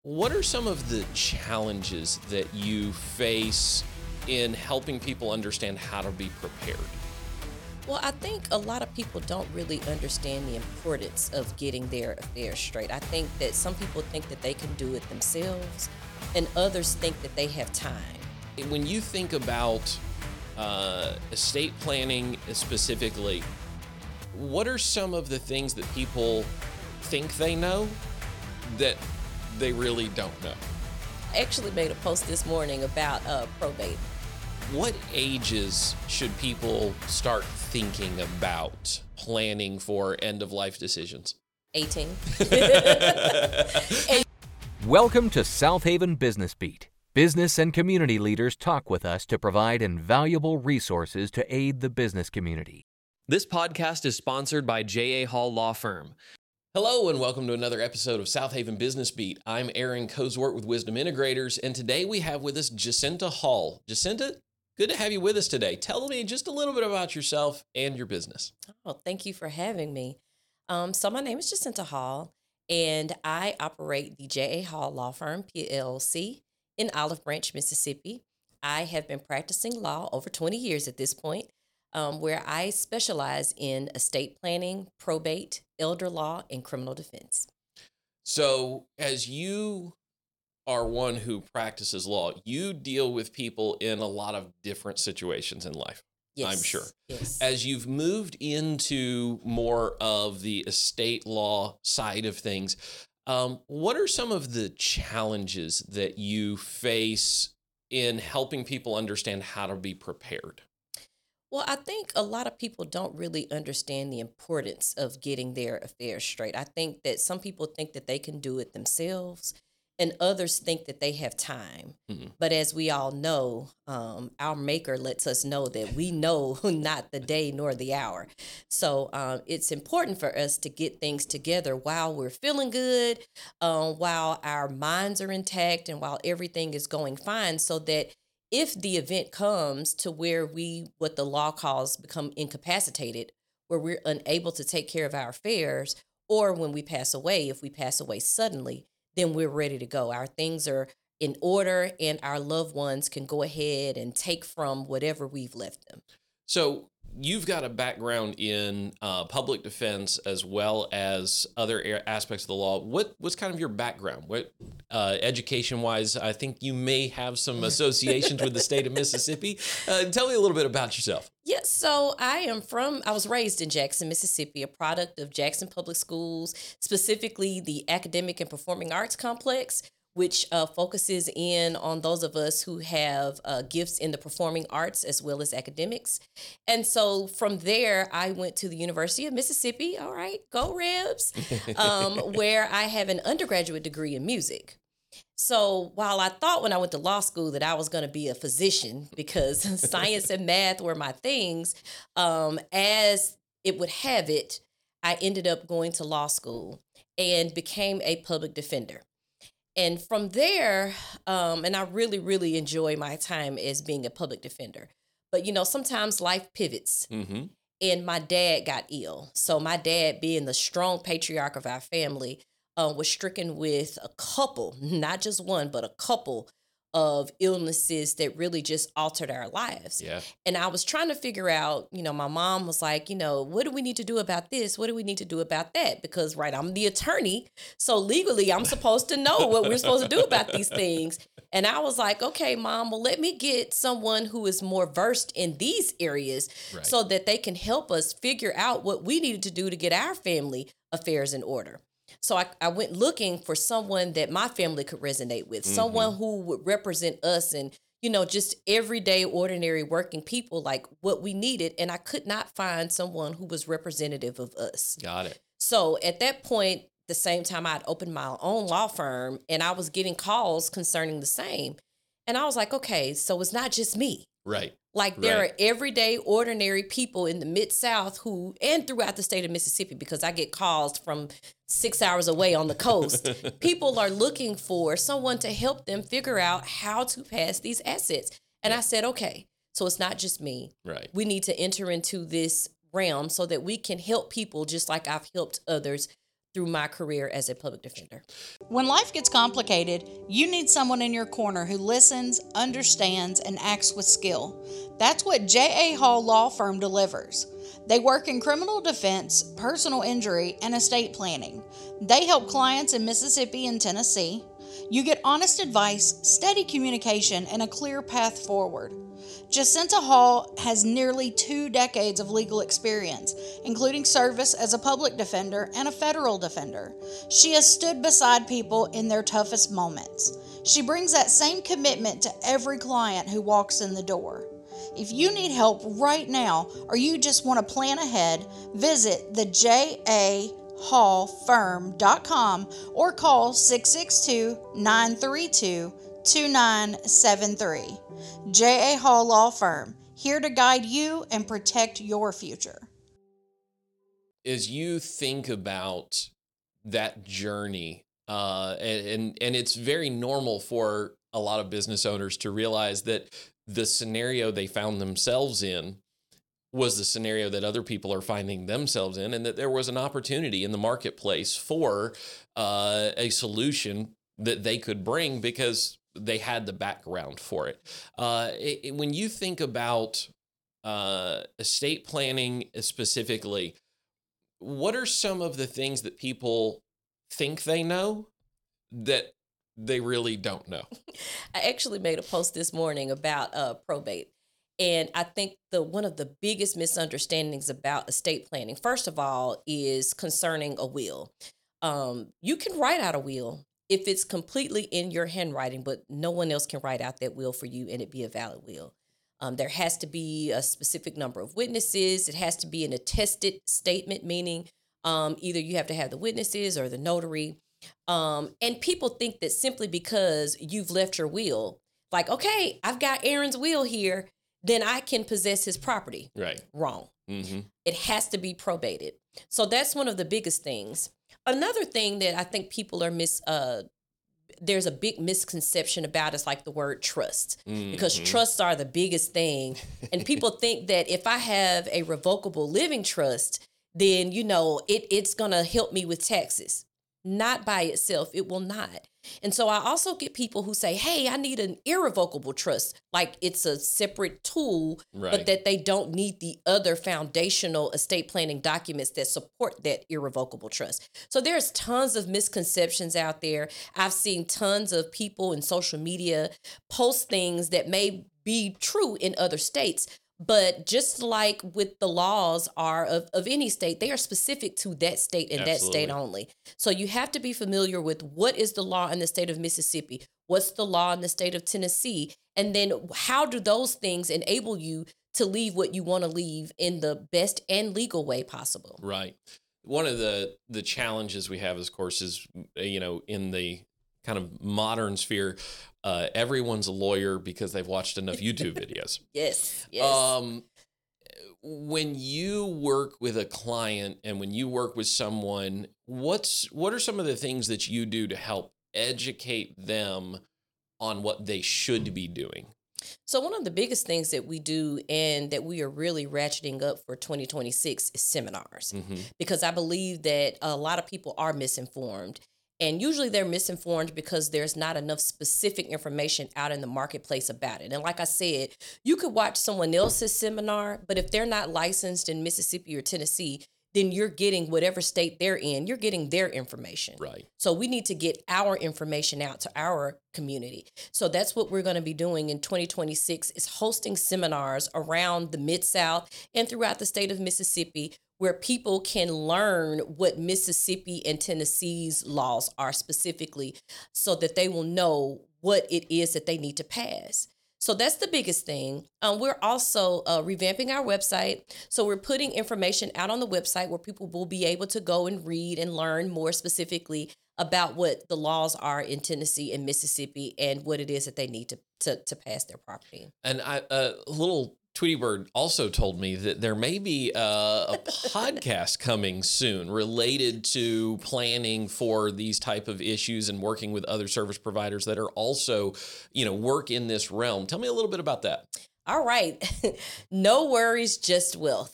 What are some of the challenges that you face in helping people understand how to be prepared? Well, I think a lot of people don't really understand the importance of getting their affairs straight. I think that some people think that they can do it themselves, and others think that they have time. When you think about estate planning specifically, what are some of the things that people think they know that they really don't know? I actually made a post this morning about probate. What ages should people start thinking about planning for end-of-life decisions? 18. Welcome to South Haven Business Beat. Business and community leaders talk with us to provide invaluable resources to aid the business community. This podcast is sponsored by J.A. Hall Law Firm. Hello and welcome to another episode of South Haven Business Beat. I'm Aaron Cosworth with Wisdom Integrators, and today we have with us Jacinta Hall. Jacinta, good to have you with us today. Tell me just a little bit about yourself and your business. Oh, thank you for having me. So my name is Jacinta Hall, and I operate the J.A. Hall Law Firm, PLC, in Olive Branch, Mississippi. I have been practicing law over 20 years at this point, where I specialize in estate planning, probate, elder law, and criminal defense. So as you are one who practices law, you deal with people in a lot of different situations in life. Yes. I'm sure. Yes. As you've moved into more of the estate law side of things, what are some of the challenges that you face in helping people understand how to be prepared? Well, I think a lot of people don't really understand the importance of getting their affairs straight. I think that some people think that they can do it themselves, and others think that they have time. Mhm. But as we all know, our Maker lets us know that we know not the day nor the hour. So it's important for us to get things together while we're feeling good, while our minds are intact, and while everything is going fine, so that if the event comes to where we, what the law calls, become incapacitated, where we're unable to take care of our affairs, or when we pass away, if we pass away suddenly, then we're ready to go. Our things are in order, and our loved ones can go ahead and take from whatever we've left them. So you've got a background in public defense as well as other aspects of the law. What's kind of your background? What education-wise, I think you may have some associations with the state of Mississippi. Tell me a little bit about yourself. Yes, so I was raised in Jackson, Mississippi, a product of Jackson Public Schools, specifically the Academic and Performing Arts Complex, which focuses in on those of us who have gifts in the performing arts as well as academics. And so from there, I went to the University of Mississippi, all right, go Rebs, where I have an undergraduate degree in music. So while I thought when I went to law school that I was going to be a physician because science and math were my things, as it would have it, I ended up going to law school and became a public defender. And from there, and I really, really enjoy my time as being a public defender. But, sometimes life pivots. Mm-hmm. And my dad got ill. So my dad, being the strong patriarch of our family, was stricken with a couple, not just one, but a couple of illnesses that really just altered our lives. Yeah. And I was trying to figure out, my mom was like, what do we need to do about this? What do we need to do about that? Because, right, I'm the attorney. So legally, I'm supposed to know what we're supposed to do about these things. And I was like, okay, Mom, well, let me get someone who is more versed in these areas Right. so that they can help us figure out what we needed to do to get our family affairs in order. So I went looking for someone that my family could resonate with, someone who would represent us and, just everyday, ordinary working people like what we needed. And I could not find someone who was representative of us. Got it. So at that point, the same time I'd opened my own law firm and I was getting calls concerning the same. And I was like, okay, so it's not just me. Right. Like there Right. are everyday, ordinary people in the Mid-South and throughout the state of Mississippi, because I get calls from 6 hours away on the coast. People are looking for someone to help them figure out how to pass these assets. And I said, okay, so it's not just me. Right. We need to enter into this realm so that we can help people just like I've helped others through my career as a public defender. When life gets complicated, you need someone in your corner who listens, understands, and acts with skill. That's what J.A. Hall Law Firm delivers. They work in criminal defense, personal injury, and estate planning. They help clients in Mississippi and Tennessee. You get honest advice, steady communication, and a clear path forward. Jacinta Hall has nearly 2 decades of legal experience, including service as a public defender and a federal defender. She has stood beside people in their toughest moments. She brings that same commitment to every client who walks in the door. If you need help right now, or you just want to plan ahead, visit thejahallfirm.com or call 662-932-2973. J.A. Hall Law Firm, here to guide you and protect your future. As you think about that journey, and it's very normal for a lot of business owners to realize that the scenario they found themselves in was the scenario that other people are finding themselves in, and that there was an opportunity in the marketplace for a solution that they could bring because they had the background for it. When you think about estate planning specifically, what are some of the things that people think they know that they really don't know? I actually made a post this morning about probate. And I think one of the biggest misunderstandings about estate planning, first of all, is concerning a will. You can write out a will if it's completely in your handwriting, but no one else can write out that will for you and it be a valid will. There has to be a specific number of witnesses. It has to be an attested statement, meaning either you have to have the witnesses or the notary. And people think that simply because you've left your will, like, okay, I've got Aaron's will here, then I can possess his property. Right. Wrong. Mm-hmm. It has to be probated. So that's one of the biggest things. Another thing that I think people are there's a big misconception about is like the word trust, because trusts are the biggest thing. And people think that if I have a revocable living trust, then, it's going to help me with taxes. Not by itself. It will not. And so I also get people who say, hey, I need an irrevocable trust, like it's a separate tool, right, but that they don't need the other foundational estate planning documents that support that irrevocable trust. So there's tons of misconceptions out there. I've seen tons of people in social media post things that may be true in other states, but just like with the laws are of any state, they are specific to that state and Absolutely. that state only. So you have to be familiar with what is the law in the state of Mississippi, what's the law in the state of Tennessee, and then how do those things enable you to leave what you want to leave in the best and legal way possible. Right. One of the challenges we have, of course, is, in the kind of modern sphere, everyone's a lawyer because they've watched enough YouTube videos. Yes. When you work with a client and when you work with someone, what are some of the things that you do to help educate them on what they should be doing? So one of the biggest things that we do and that we are really ratcheting up for 2026 is seminars, because I believe that a lot of people are misinformed. And usually they're misinformed because there's not enough specific information out in the marketplace about it. And like I said, you could watch someone else's seminar, but if they're not licensed in Mississippi or Tennessee, then you're getting whatever state they're in, you're getting their information. Right. So we need to get our information out to our community. So that's what we're going to be doing in 2026 is hosting seminars around the Mid-South and throughout the state of Mississippi, where people can learn what Mississippi and Tennessee's laws are specifically, so that they will know what it is that they need to pass. So that's the biggest thing. We're also revamping our website. So we're putting information out on the website where people will be able to go and read and learn more specifically about what the laws are in Tennessee and Mississippi and what it is that they need to pass their property. And a little Tweety Bird also told me that there may be a podcast coming soon related to planning for these type of issues and working with other service providers that are also, work in this realm. Tell me a little bit about that. All right. No worries, just wealth.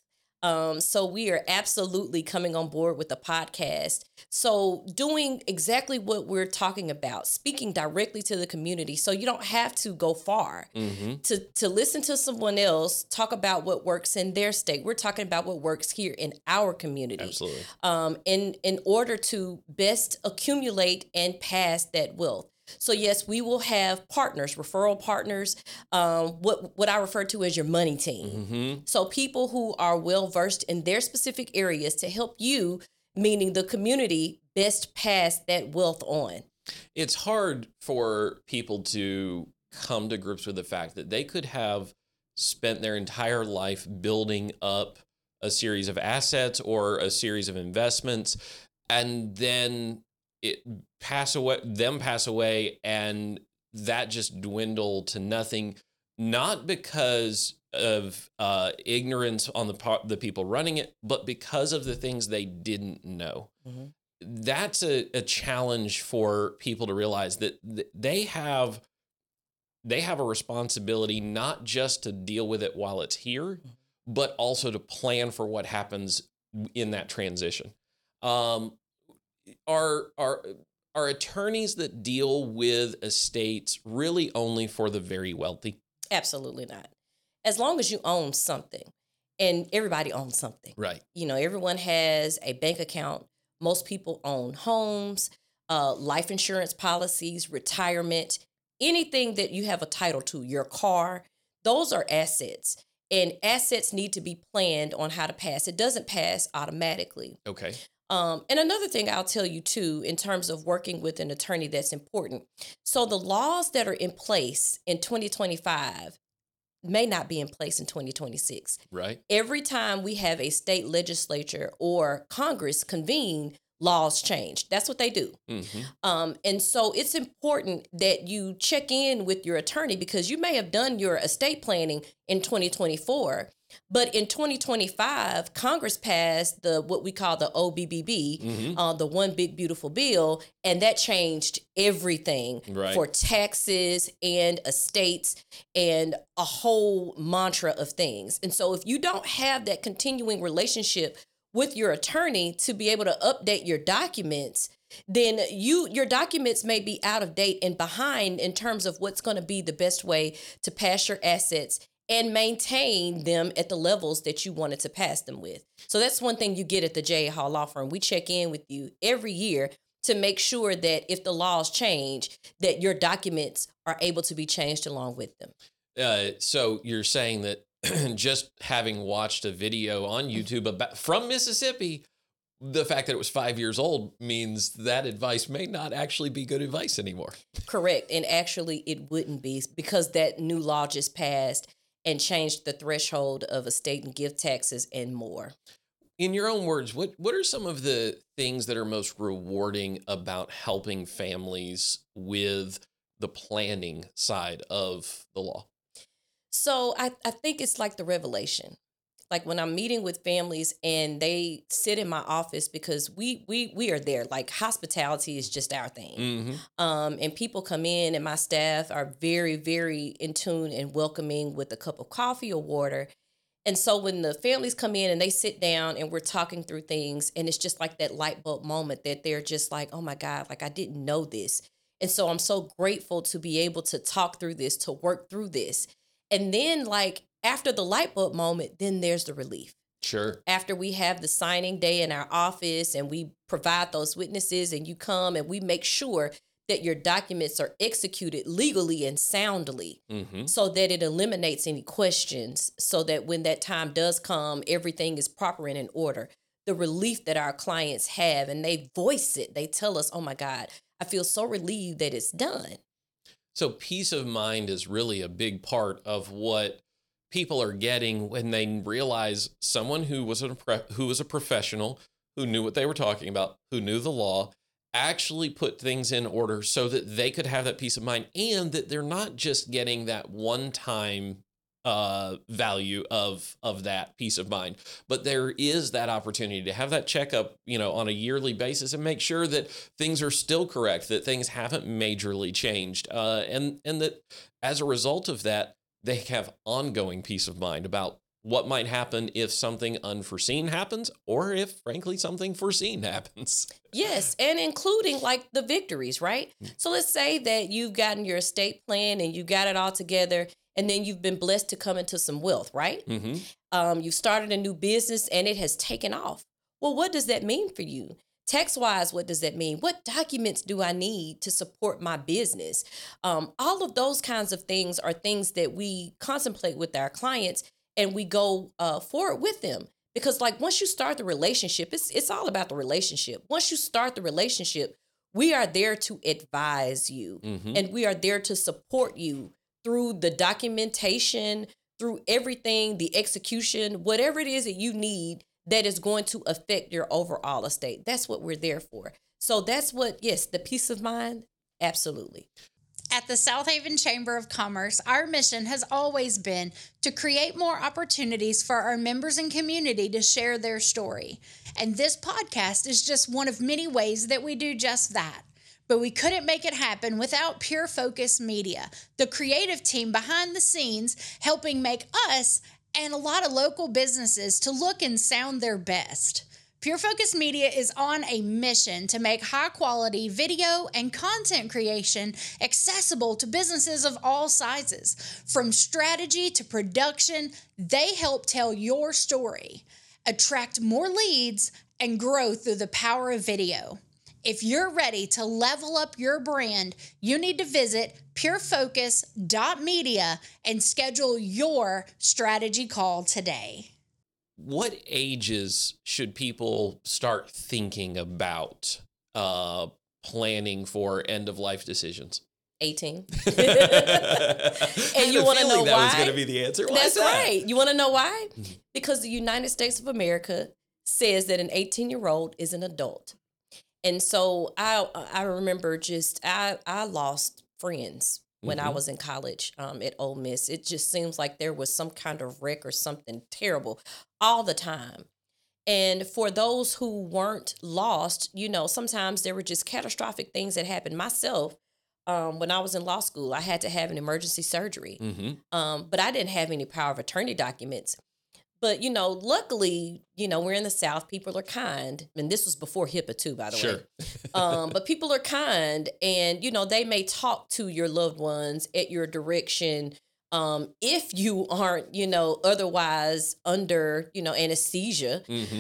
So we are absolutely coming on board with the podcast. So doing exactly what we're talking about, speaking directly to the community. So you don't have to go far to listen to someone else talk about what works in their state. We're talking about what works here in our community. Absolutely. In order to best accumulate and pass that wealth. So yes, we will have partners, referral partners, what I refer to as your money team. So people who are well versed in their specific areas to help you, meaning the community, best pass that wealth on. It's hard for people to come to grips with the fact that they could have spent their entire life building up a series of assets or a series of investments, and then pass away, and that just dwindle to nothing, not because of ignorance on the people running it, but because of the things they didn't know. That's a challenge for people to realize that they have a responsibility not just to deal with it while it's here, but also to plan for what happens in that transition. Are attorneys that deal with estates really only for the very wealthy? Absolutely not. As long as you own something, and everybody owns something. Right. You know, everyone has a bank account. Most people own homes, life insurance policies, retirement, anything that you have a title to, your car, those are assets. And assets need to be planned on how to pass. It doesn't pass automatically. Okay. And another thing I'll tell you too, in terms of working with an attorney, that's important. So the laws that are in place in 2025 may not be in place in 2026. Right. Every time we have a state legislature or Congress convene, laws change. That's what they do. And so it's important that you check in with your attorney, because you may have done your estate planning in 2024, but in 2025, Congress passed what we call the OBBB, the One Big Beautiful Bill, and that changed everything for taxes and estates and a whole mantra of things. And so if you don't have that continuing relationship with your attorney to be able to update your documents, then your documents may be out of date and behind in terms of what's going to be the best way to pass your assets and maintain them at the levels that you wanted to pass them with. So that's one thing you get at the J.A. Hall Law Firm. We check in with you every year to make sure that if the laws change, that your documents are able to be changed along with them. So you're saying that just having watched a video on YouTube from Mississippi, the fact that it was 5 years old means that advice may not actually be good advice anymore. Correct. And actually it wouldn't be, because that new law just passed and changed the threshold of estate and gift taxes and more. In your own words, what are some of the things that are most rewarding about helping families with the planning side of the law? So I think it's like the revelation. Like when I'm meeting with families and they sit in my office, because we are there, like hospitality is just our thing. And people come in and my staff are very, very in tune and welcoming with a cup of coffee or water. And so when the families come in and they sit down and we're talking through things, and it's just like that light bulb moment that they're just like, oh my God, like I didn't know this. And so I'm so grateful to be able to talk through this, to work through this. And then like after the light bulb moment, then there's the relief. Sure. After we have the signing day in our office and we provide those witnesses and you come and we make sure that your documents are executed legally and soundly, so that it eliminates any questions, so that when that time does come, everything is proper and in order. The relief that our clients have, and they voice it, they tell us, oh my God, I feel so relieved that it's done. So peace of mind is really a big part of what people are getting when they realize someone who was a professional, who knew what they were talking about, who knew the law, actually put things in order so that they could have that peace of mind, and that they're not just getting that one-time value of that peace of mind, but there is that opportunity to have that checkup, on a yearly basis and make sure that things are still correct, that things haven't majorly changed, and that as a result of that, they have ongoing peace of mind about what might happen if something unforeseen happens, or if, frankly, something foreseen happens. Yes, and including like the victories, right? So let's say that you've gotten your estate plan and you got it all together, and then you've been blessed to come into some wealth, right? You've started a new business and it has taken off. Well, what does that mean for you? Tax-wise, what does that mean? What documents do I need to support my business? All of those kinds of things are things that we contemplate with our clients, and we go forward with them. Because like once you start the relationship, it's all about the relationship. Once you start the relationship, we are there to advise you, and we are there to support you through the documentation, through everything, the execution, whatever it is that you need that is going to affect your overall estate. That's what we're there for. So that's what, yes, the peace of mind, absolutely. At the South Haven Chamber of Commerce, our mission has always been to create more opportunities for our members and community to share their story. And this podcast is just one of many ways that we do just that. But we couldn't make it happen without Pure Focus Media, the creative team behind the scenes helping make us and a lot of local businesses to look and sound their best. Pure Focus Media is on a mission to make high-quality video and content creation accessible to businesses of all sizes. From strategy to production, they help tell your story, attract more leads, and grow through the power of video. If you're ready to level up your brand, you need to visit purefocus.media and schedule your strategy call today. What ages should people start thinking about planning for end-of-life decisions? 18. And you want to know why? That was going to be the answer. Why That's is that? right. You want to know why? Because the United States of America says that an 18-year-old is an adult. And so I remember I lost friends when I was in college at Ole Miss. It just seems like there was some kind of wreck or something terrible all the time. And for those who weren't lost, you know, sometimes there were just catastrophic things that happened. Myself, when I was in law school, I had to have an emergency surgery, but I didn't have any power of attorney documents. But, you know, luckily, you know, we're in the South. People are kind. And this was before HIPAA, too, by the way. But people are kind. And, you know, they may talk to your loved ones at your direction if you aren't, you know, otherwise under, you know, anesthesia.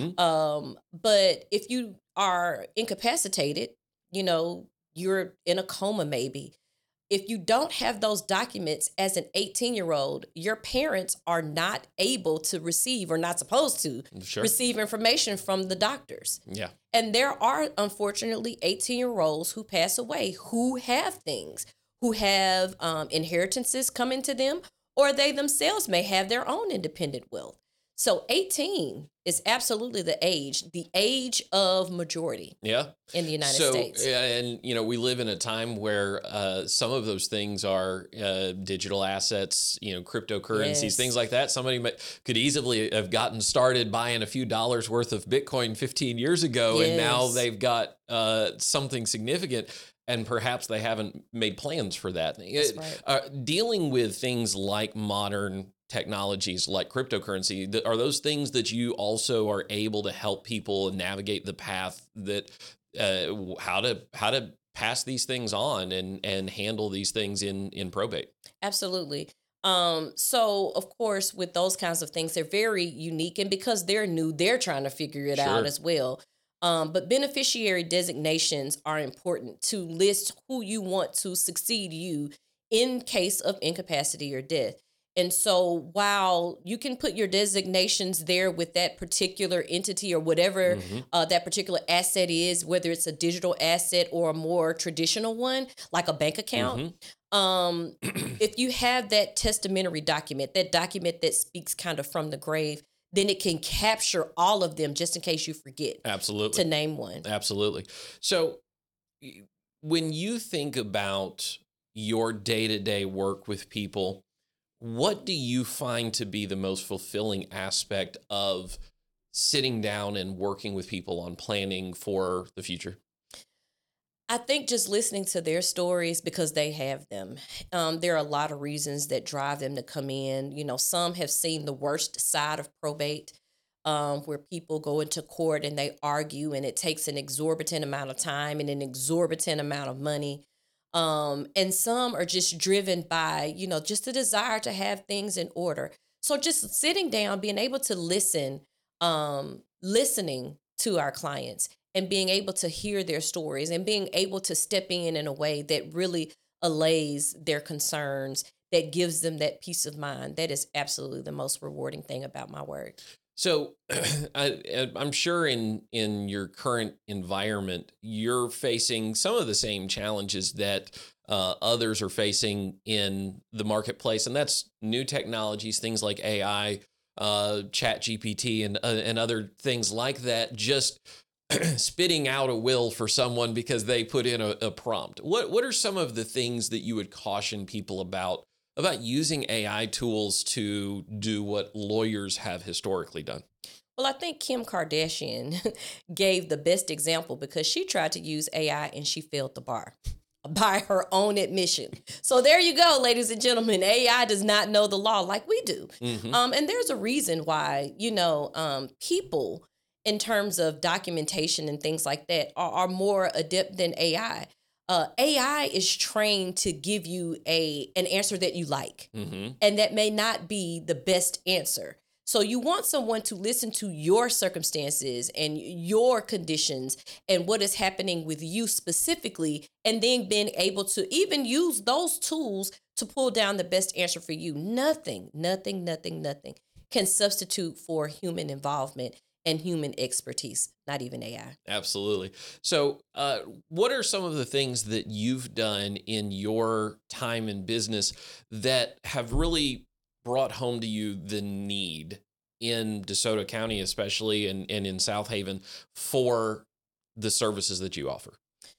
But if you are incapacitated, you know, you're in a coma maybe. If you don't have those documents as an 18-year-old, your parents are not able to receive or not supposed to receive information from the doctors. Yeah. And there are, unfortunately, 18-year-olds who pass away who have things, who have inheritances coming to them, or they themselves may have their own independent wealth. So 18 is absolutely the age of majority. Yeah. In the United States. And, you know, we live in a time where some of those things are digital assets, you know, cryptocurrencies, things like that. Somebody could easily have gotten started buying a few dollars worth of Bitcoin 15 years ago, and now they've got something significant. And perhaps they haven't made plans for that. That's right. Dealing with things like modern technologies like cryptocurrency, are those things that you also are able to help people navigate the path that how to pass these things on and handle these things in probate? Absolutely. So of course, with those kinds of things, they're very unique, and because they're new, they're trying to figure it out as well. But beneficiary designations are important to list who you want to succeed you in case of incapacity or death. And so while you can put your designations there with that particular entity or whatever that particular asset is, whether it's a digital asset or a more traditional one, like a bank account, if you have that testamentary document, that document that speaks kind of from the grave, then it can capture all of them just in case you forget to name one. Absolutely. So when you think about your day-to-day work with people, what do you find to be the most fulfilling aspect of sitting down and working with people on planning for the future? I think just listening to their stories because they have them. There are a lot of reasons that drive them to come in. You know, some have seen the worst side of probate, where people go into court and they argue, and it takes an exorbitant amount of time and an exorbitant amount of money. And some are just driven by, you know, just the desire to have things in order. So just sitting down, being able to listen, listening to our clients and being able to hear their stories and being able to step in a way that really allays their concerns, that gives them that peace of mind. That is absolutely the most rewarding thing about my work. So I'm sure in your current environment, you're facing some of the same challenges that others are facing in the marketplace, and that's new technologies, things like AI, Chat GPT, and other things like that, just spitting out a will for someone because they put in a prompt. What are some of the things that you would caution people about using AI tools to do what lawyers have historically done? Well, I think Kim Kardashian gave the best example because she tried to use AI and she failed the bar by her own admission. So there you go, ladies and gentlemen. AI does not know the law like we do. Mm-hmm. And there's a reason why, people in terms of documentation and things like that are more adept than AI. AI is trained to give you an answer that you like, Mm-hmm. and that may not be the best answer. So you want someone to listen to your circumstances and your conditions and what is happening with you specifically, and then being able to even use those tools to pull down the best answer for you. Nothing can substitute for human involvement and human expertise, not even AI. Absolutely. So, what are some of the things that you've done in your time in business that have really brought home to you the need in DeSoto County, especially, and in South Haven for the services that you offer?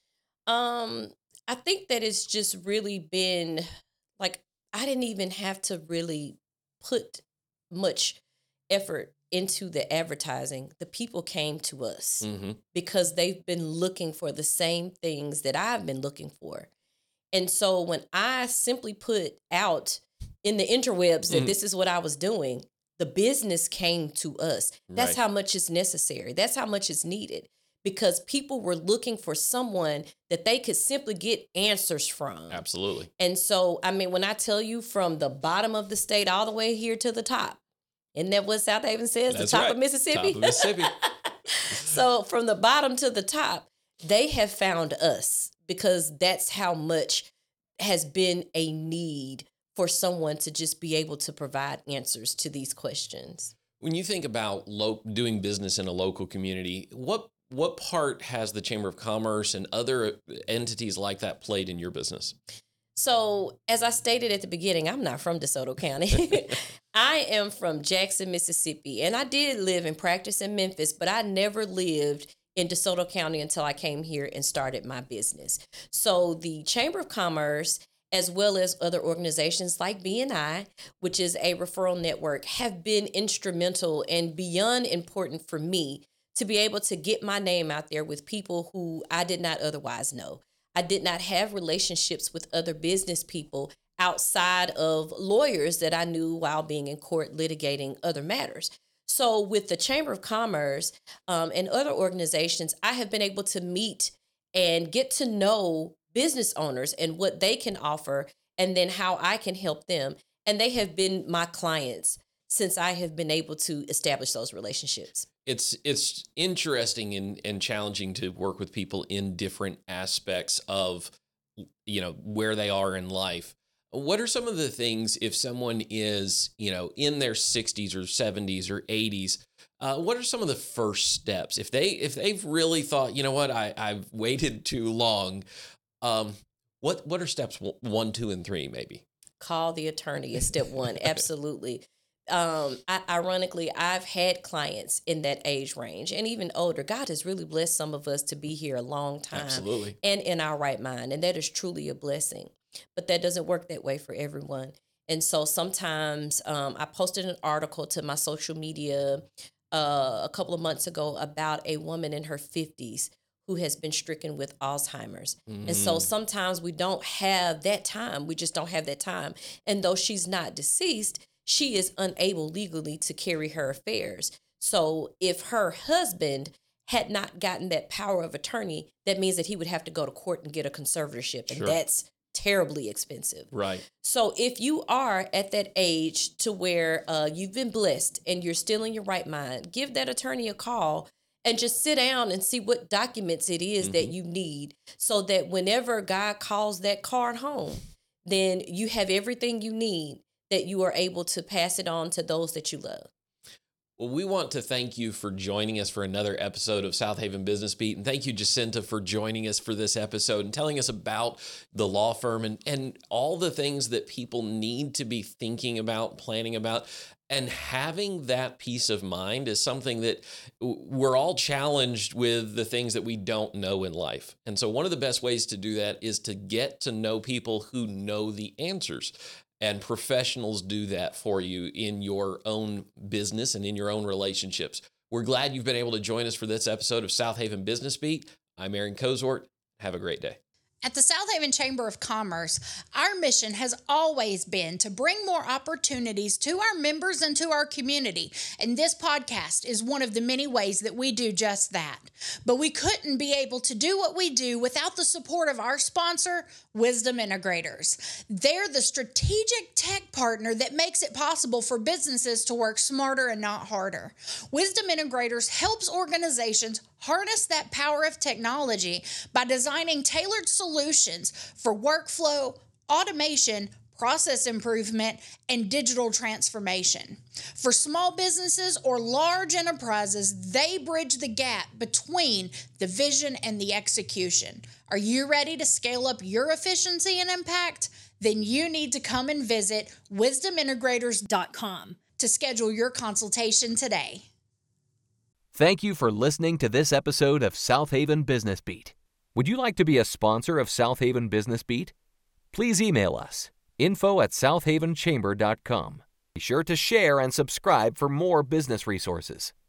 I think that it's just really been like, I didn't even have to really put much effort into the advertising. The people came to us Mm-hmm. because they've been looking for the same things that I've been looking for. And so when I simply put out in the interwebs that this is what I was doing, the business came to us. That's Right. how much is necessary. That's how much is needed, because people were looking for someone that they could simply get answers from. Absolutely. And so, I mean, when I tell you from the bottom of the state all the way here to the top, isn't that what South Haven says? That's the top right. of Mississippi? Top of Mississippi. So from the bottom to the top, they have found us because that's how much has been a need for someone to just be able to provide answers to these questions. When you think about doing business in a local community, what part has the Chamber of Commerce and other entities like that played in your business? So, as I stated at the beginning, I'm not from DeSoto County. I am from Jackson, Mississippi, and I did live and practice in Memphis, but I never lived in DeSoto County until I came here and started my business. So, the Chamber of Commerce, as well as other organizations like BNI, which is a referral network, have been instrumental and beyond important for me to be able to get my name out there with people who I did not otherwise know. I did not have relationships with other business people outside of lawyers that I knew while being in court litigating other matters. So with the Chamber of Commerce and other organizations, I have been able to meet and get to know business owners and what they can offer, and then how I can help them. And they have been my clients since I have been able to establish those relationships. It's interesting and challenging to work with people in different aspects of, where they are in life. What are some of the things, if someone is, in their 60s or 70s or 80s, what are some of the first steps? If they've really thought, I've waited too long, what are steps 1, 2, and 3 maybe? Call the attorney is step one. Absolutely. Ironically, I've had clients in that age range and even older. God has really blessed some of us to be here a long time. Absolutely. And in our right mind. And that is truly a blessing. But that doesn't work that way for everyone. And so sometimes I posted an article to my social media a couple of months ago about a woman in her 50s who has been stricken with Alzheimer's. And so sometimes we don't have that time. We just don't have that time. And though she's not deceased, she is unable legally to carry her affairs. So if her husband had not gotten that power of attorney, that means that he would have to go to court and get a conservatorship. And that's terribly expensive. Right. So if you are at that age to where you've been blessed and you're still in your right mind, give that attorney a call and just sit down and see what documents it is that you need, so that whenever God calls that card home, then you have everything you need, that you are able to pass it on to those that you love. Well, we want to thank you for joining us for another episode of South Haven Business Beat. And thank you, Jacinta, for joining us for this episode and telling us about the law firm and all the things that people need to be thinking about, planning about. And having that peace of mind is something that we're all challenged with, the things that we don't know in life. And so one of the best ways to do that is to get to know people who know the answers. And professionals do that for you in your own business and in your own relationships. We're glad you've been able to join us for this episode of South Haven Business Beat. I'm Aaron Cozort. Have a great day. At the South Haven Chamber of Commerce, our mission has always been to bring more opportunities to our members and to our community, and this podcast is one of the many ways that we do just that. But we couldn't be able to do what we do without the support of our sponsor, Wisdom Integrators. They're the strategic tech partner that makes it possible for businesses to work smarter and not harder. Wisdom Integrators helps organizations harness that power of technology by designing tailored solutions for workflow, automation, process improvement, and digital transformation. For small businesses or large enterprises, they bridge the gap between the vision and the execution. Are you ready to scale up your efficiency and impact? Then you need to come and visit wisdomintegrators.com to schedule your consultation today. Thank you for listening to this episode of South Haven Business Beat. Would you like to be a sponsor of South Haven Business Beat? Please email us, info@southavenchamber.com. Be sure to share and subscribe for more business resources.